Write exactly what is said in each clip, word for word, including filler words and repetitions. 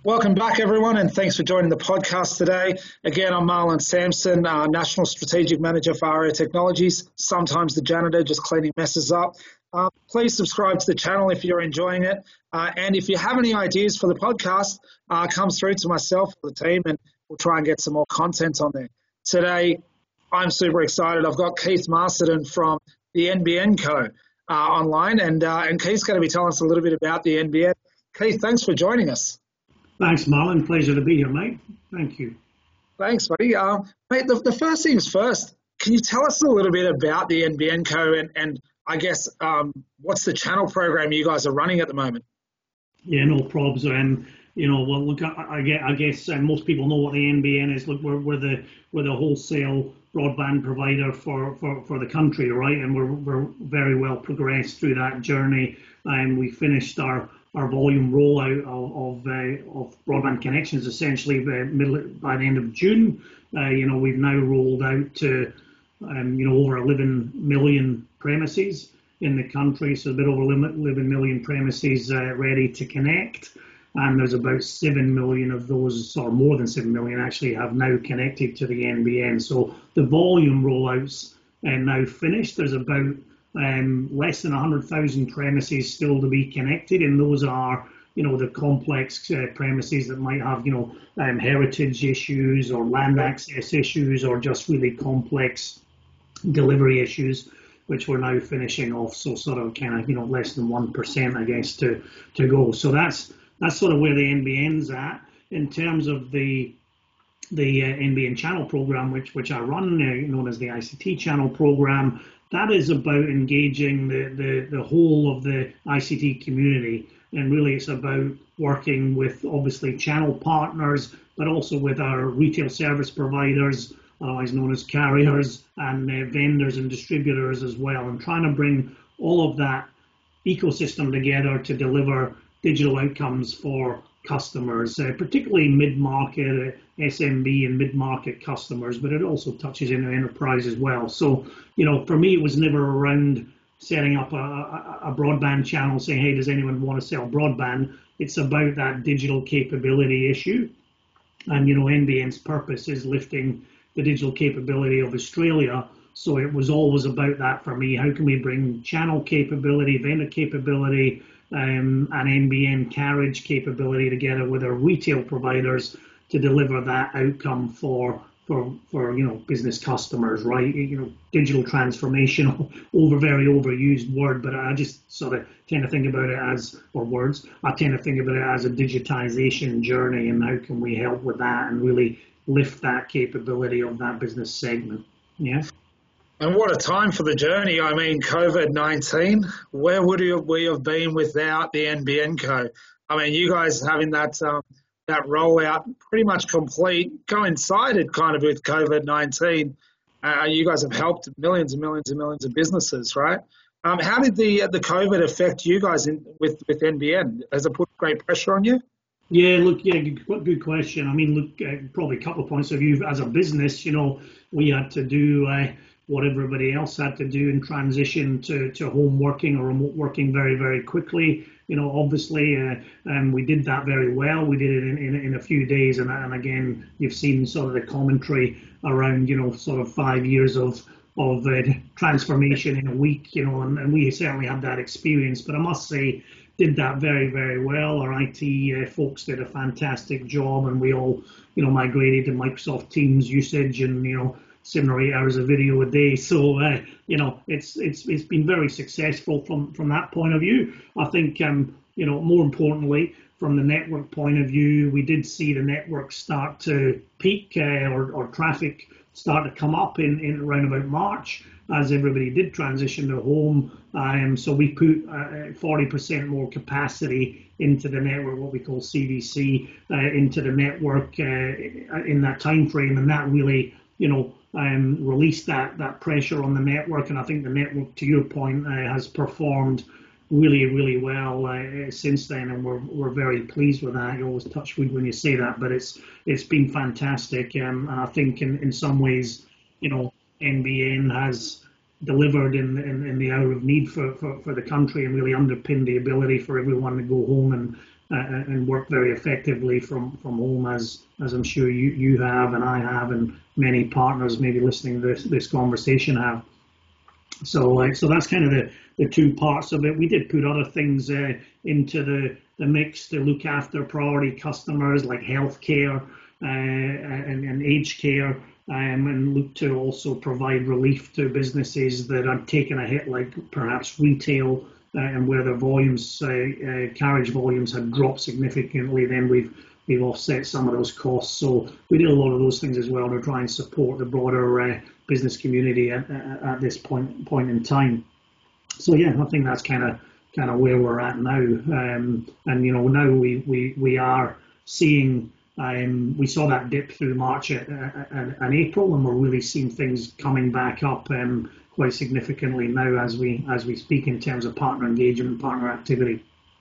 Welcome back, everyone, and thanks for joining the podcast today. Again, I'm Marlon Sampson, uh, National Strategic Manager for Aria Technologies, sometimes the janitor just cleaning messes up. Uh, please subscribe to the channel if you're enjoying it. Uh, and if you have any ideas for the podcast, uh, come through to myself or the team, and we'll try and get some more content on there. Today, I'm super excited. I've got Keith Masterton from the N B N Co. Uh, online, and, uh, and Keith's going to be telling us a little bit about the N B N. Keith, thanks for joining us. Thanks, Marlon. Pleasure to be here, mate. Thank you. Thanks, buddy. Um, mate, the, the first things first, can you tell us a little bit about the N B N Co. and, and I guess um, what's the channel program you guys are running at the moment? Yeah, no probs. Um, you know, well, look, I, I guess uh, most people know what the N B N is. Look, we're, we're the we're the wholesale broadband provider for, for, for the country, right? And we're we're very well progressed through that journey. And um, we finished our our volume rollout of of, uh, of broadband connections essentially by, middle, by the end of June. Uh, you know, we've now rolled out to um, you know over eleven million premises in the country, so a bit over eleven million premises uh, ready to connect, and there's about seven million of those, or more than seven million actually, have now connected to the N B N. So the volume rollouts are now finished. There's about Um, less than one hundred thousand premises still to be connected, and those are, you know, the complex uh, premises that might have, you know, um, heritage issues or land access issues or just really complex delivery issues, which we're now finishing off. So sort of kind of, you know, less than one percent, I guess, to to go. So that's that's sort of where the N B N's at. In terms of the the uh, N B N channel program, which which I run, uh, known as the I C T channel program. That is about engaging the, the, the whole of the I C T community, and really it's about working with obviously channel partners, but also with our retail service providers, otherwise known as carriers, and uh, vendors and distributors as well, and trying to bring all of that ecosystem together to deliver digital outcomes for customers, uh, particularly mid-market, uh, S M B and mid-market customers, but it also touches into enterprise as well. So, you know, for me, it was never around setting up a, a, a broadband channel saying, hey, does anyone want to sell broadband? It's about that digital capability issue. And, you know, N B N's purpose is lifting the digital capability of Australia. So it was always about that for me. How can we bring channel capability, vendor capability, Um, and N B N carriage capability together with our retail providers to deliver that outcome for for for you know business customers, right? You know, digital transformation, over very overused word, but I just sort of tend to think about it as, or words, I tend to think about it as a digitization journey, and how can we help with that and really lift that capability of that business segment, yeah. And what a time for the journey. I mean, COVID nineteen, where would we have been without the N B N Co? I mean, you guys having that um, that rollout pretty much complete coincided kind of with COVID nineteen. Uh, you guys have helped millions and millions and millions of businesses, right? Um, how did the the COVID affect you guys in, with, with N B N? Has it put great pressure on you? Yeah, look, yeah, good, good question. I mean, look, uh, probably a couple of points of view. As a business, you know, we had to do uh, what everybody else had to do and transition to, to home working or remote working very, very quickly. You know, obviously, uh, um, we did that very well. We did it in, in, in a few days. And, and again, you've seen sort of the commentary around, you know, sort of five years of of uh, transformation in a week, you know, and, and we certainly had that experience. But I must say, did that very, very well. Our I T uh, folks did a fantastic job, and we all, you know, migrated to Microsoft Teams usage and, you know, seven or eight hours of video a day. So, uh, you know, it's it's it's been very successful from, from that point of view. I think, um, you know, more importantly, from the network point of view, we did see the network start to peak uh, or, or traffic start to come up in, in around about March as everybody did transition to home. Um, so we put uh, forty percent more capacity into the network, what we call C V C, uh, into the network uh, in that time frame, and that really, you know, um, released that that pressure on the network. And I think the network, to your point, uh, has performed really, really well uh, since then, and we're we're very pleased with that. You always touch wood when you say that, but it's it's been fantastic. Um, and I think in, in some ways, you know, N B N has delivered in, in, in the hour of need for, for, for the country and really underpinned the ability for everyone to go home and uh, and work very effectively from, from home, as as I'm sure you, you have and I have, and many partners maybe listening to this, this conversation have. So like so that's kind of the, the two parts of it. We did put other things uh, into the, the mix to look after priority customers like healthcare uh, and, and aged care, um, and look to also provide relief to businesses that are taking a hit, like perhaps retail, uh, and where their volumes, uh, uh, carriage volumes had dropped significantly. Then we've we've offset some of those costs. So we did a lot of those things as well to try and support the broader uh, business community at, at this point point in time. So yeah, I think that's kind of kind of where we're at now. Um, and you know, now we we we are seeing. Um, we saw that dip through March and, and April, and we're really seeing things coming back up um, quite significantly now as we as we speak in terms of partner engagement, partner activity.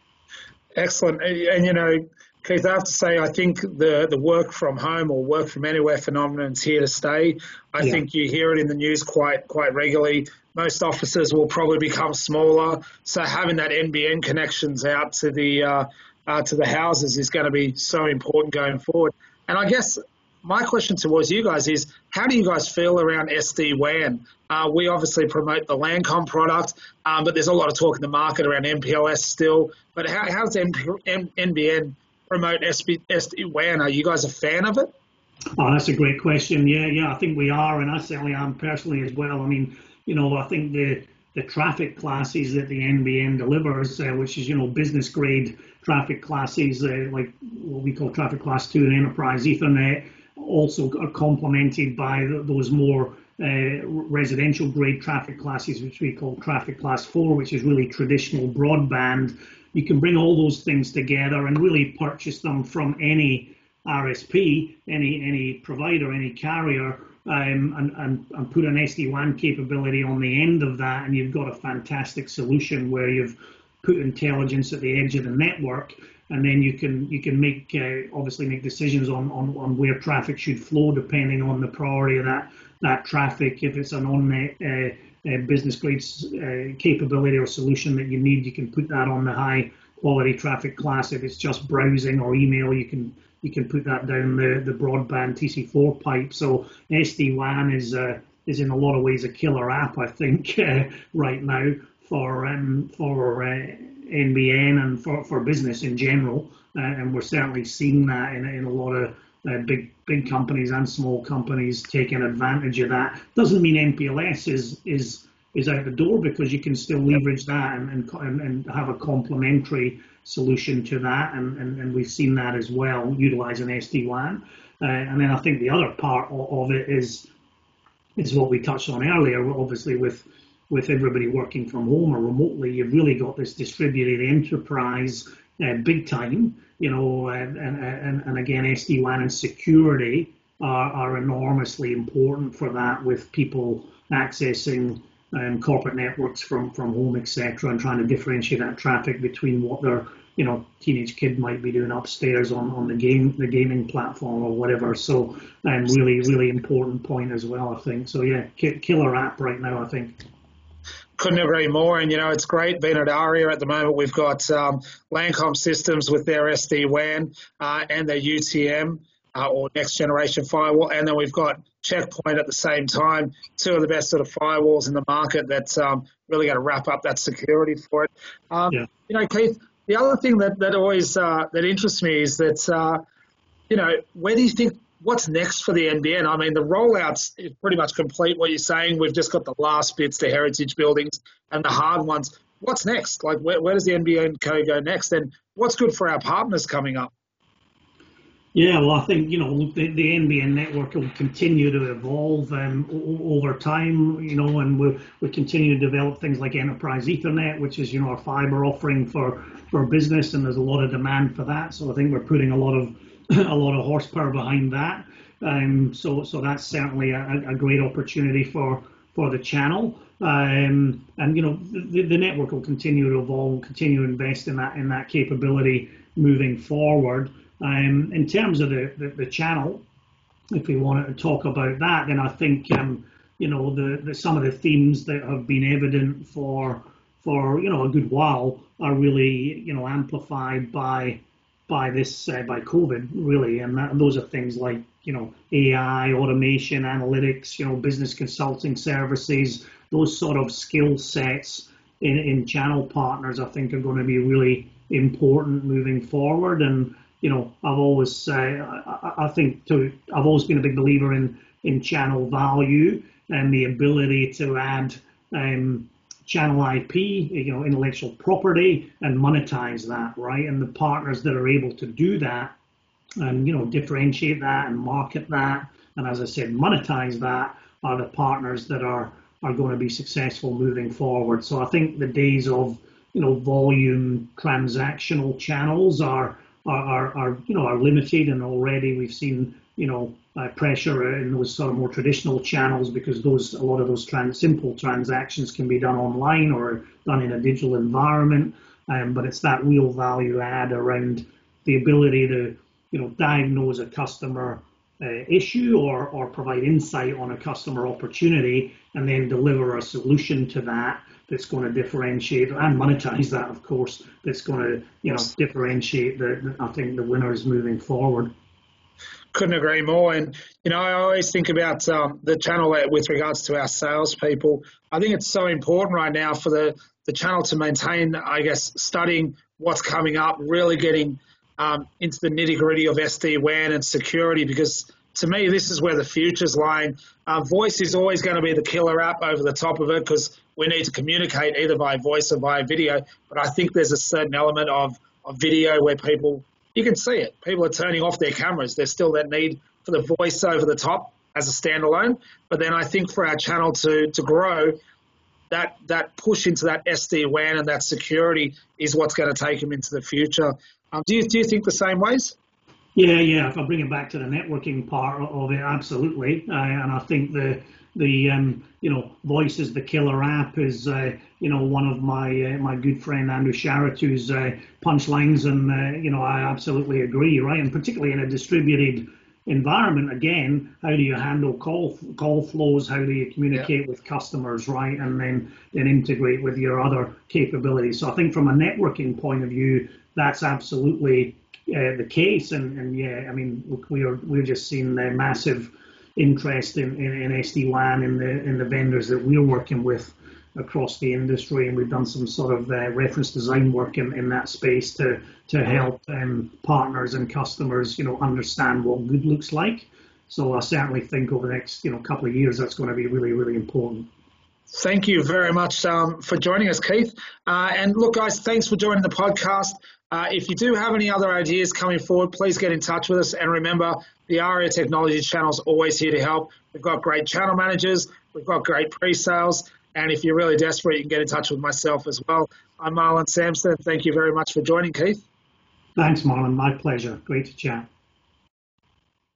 Excellent, and, and you know, Keith, I have to say, I think the, the work from home or work from anywhere phenomenon is here to stay. I yeah. think you hear it in the news quite quite regularly. Most offices will probably become smaller, so having that N B N connections out to the uh, uh, to the houses is going to be so important going forward. And I guess my question towards you guys is, how do you guys feel around S D WAN? Uh, we obviously promote the LANCOM product, um, but there's a lot of talk in the market around M P L S still. But how, how does N B N promote S D WAN? Are you guys a fan of it? Oh, that's a great question. Yeah, yeah, I think we are, and I certainly am personally as well. I mean, you know, I think the the traffic classes that the N B N delivers, uh, which is, you know, business grade traffic classes, uh, like what we call traffic class two and enterprise Ethernet, also are complemented by those more uh, residential grade traffic classes, which we call traffic class four, which is really traditional broadband. You can bring all those things together and really purchase them from any R S P, any any provider, any carrier, um, and, and, and put an S D WAN capability on the end of that, and you've got a fantastic solution where you've put intelligence at the edge of the network, and then you can you can make uh, obviously make decisions on, on, on where traffic should flow depending on the priority of that that traffic. If it's an on-net uh, uh, business grade uh, capability or solution that you need, you can put that on the high quality traffic class. If it's just browsing or email, you can you can put that down the, the broadband T C four pipe. So S D WAN is uh, is in a lot of ways a killer app, I think, uh, right now for um, for uh, N B N and for, for business in general, uh, and we're certainly seeing that in, in a lot of uh, big big companies and small companies taking advantage of that. Doesn't mean M P L S is is is out the door, because you can still leverage that and and, and have a complementary solution to that, and, and, and we've seen that as well, utilizing S D WAN. Uh, and then I think the other part of, of it is is what we touched on earlier. Obviously, with with everybody working from home or remotely, you've really got this distributed enterprise uh, big time, you know, and, and, and again, S D WAN and security are, are enormously important for that, with people accessing um, corporate networks from, from home, et cetera, and trying to differentiate that traffic between what their, you know, teenage kid might be doing upstairs on, on the game, the gaming platform or whatever. So, um, really, really important point as well, I think. So yeah, killer app right now, I think. Couldn't agree more. And, you know, it's great being at ARIA at the moment. We've got um, LANCOM Systems with their S D WAN uh, and their U T M uh, or next generation firewall. And then we've got Checkpoint at the same time, two of the best sort of firewalls in the market that's um, really going to wrap up that security for it. Um, yeah. You know, Keith, the other thing that, that always uh, that interests me is that, uh, you know, where do you think, what's next for the N B N? I mean, the rollout's is pretty much complete, what you're saying. We've just got the last bits, the heritage buildings and the hard ones. What's next? Like, where, where does the N B N Co go next? And what's good for our partners coming up? Yeah, well, I think, you know, the, the N B N network will continue to evolve um, o- over time, you know, and we'll, we'll continue to develop things like Enterprise Ethernet, which is, you know, our fiber offering for, for business, and there's a lot of demand for that. So I think we're putting a lot of a lot of horsepower behind that. Um, so so that's certainly a, a great opportunity for, for the channel. Um, and, you know, the, the network will continue to evolve, continue to invest in that in that capability moving forward. Um, in terms of the, the, the channel, if we wanted to talk about that, then I think, um, you know, the, the some of the themes that have been evident for, for, you know, a good while are really, you know, amplified by by this uh, by COVID, really, and that, those are things like, you know, A I, automation, analytics, you know, business consulting services, those sort of skill sets in, in channel partners, I think, are going to be really important moving forward. And you know, I've always, uh, I, I think, to, I've always been a big believer in in channel value and the ability to add um, channel I P, you know, intellectual property, and monetize that, right? And the partners that are able to do that and, you know, differentiate that and market that, and as I said, monetize that, are the partners that are are going to be successful moving forward. So I think the days of, you know, volume transactional channels are are, are, are you know, are limited, and already we've seen, you know, uh, pressure in those sort of more traditional channels, because those, a lot of those trans, simple transactions can be done online or done in a digital environment. Um, but it's that real value add around the ability to, you know, diagnose a customer uh, issue or or provide insight on a customer opportunity, and then deliver a solution to that that's going to differentiate and monetize that, of course, that's going to, you know, differentiate the, the I think, the winners moving forward. Couldn't agree more. And, you know, I always think about um, the channel with regards to our salespeople. I think it's so important right now for the, the channel to maintain, I guess, studying what's coming up, really getting um, into the nitty gritty of S D WAN and security, because to me, this is where the future's lying. Uh, voice is always going to be the killer app over the top of it, because we need to communicate either by voice or via video. But I think there's a certain element of, of video where people, you can see it. People are turning off their cameras. There's still that need for the voice over the top as a standalone. But then I think for our channel to to grow, that that push into that S D WAN and that security is what's going to take them into the future. Um, do you do you think the same ways? Yeah, yeah. If I bring it back to the networking part of it, absolutely. Uh, and I think the the um, you know, voice is the killer app is uh, you know, one of my uh, my good friend Andrew Sharatu's uh, punchlines, and uh, you know, I absolutely agree, right? And particularly in a distributed environment, again, how do you handle call call flows? How do you communicate yeah. with customers, right? And then then integrate with your other capabilities. So I think from a networking point of view, that's absolutely uh, the case. And and yeah, I mean, look, we are we're just seeing the massive interest in, in, in S D WAN in the in the vendors that we're working with across the industry, and we've done some sort of uh, reference design work in, in that space to to help um, partners and customers, you know, understand what good looks like. So I certainly think over the next, you know, couple of years, that's going to be really, really important. Thank you very much um, for joining us, Keith. Uh, and look, guys, thanks for joining the podcast. Uh, if you do have any other ideas coming forward, please get in touch with us. And remember, the ARIA Technology channel is always here to help. We've got great channel managers. We've got great pre-sales. And if you're really desperate, you can get in touch with myself as well. I'm Marlon Sampson. Thank you very much for joining, Keith. Thanks, Marlon. My pleasure. Great to chat.